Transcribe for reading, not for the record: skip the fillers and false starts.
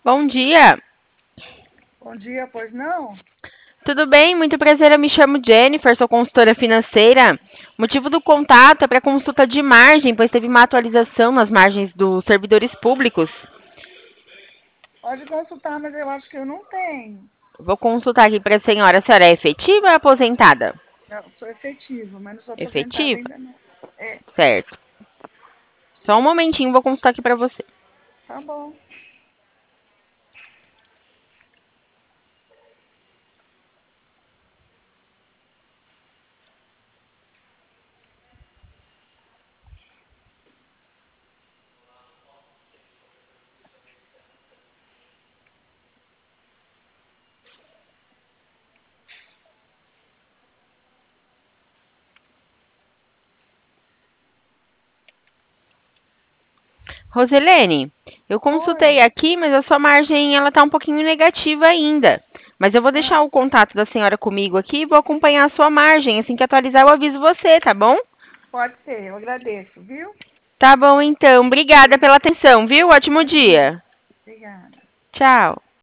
Bom dia. Bom dia, pois não? Tudo bem? Muito prazer. Eu me chamo Jennifer, sou consultora financeira. O motivo do contato é para consulta de margem, pois teve uma atualização nas margens dos servidores públicos. Pode consultar, mas eu acho que eu não tenho. Vou consultar aqui para a senhora. A senhora é efetiva ou é aposentada? Eu sou efetiva, mas não sou aposentada Efetiva? ainda não. É, Certo. Só um momentinho, vou consultar aqui para você. tá bom. Roselene, eu consultei Oi. aqui, mas a sua margem ela tá um pouquinho negativa ainda. Mas eu vou deixar Ah, o contato da senhora comigo aqui e vou acompanhar a sua margem. Assim que atualizar, eu aviso você, tá bom? pode ser, eu agradeço, viu? Tá bom, então. Obrigada pela atenção, viu? Ótimo Imagina. dia. Obrigada. Tchau.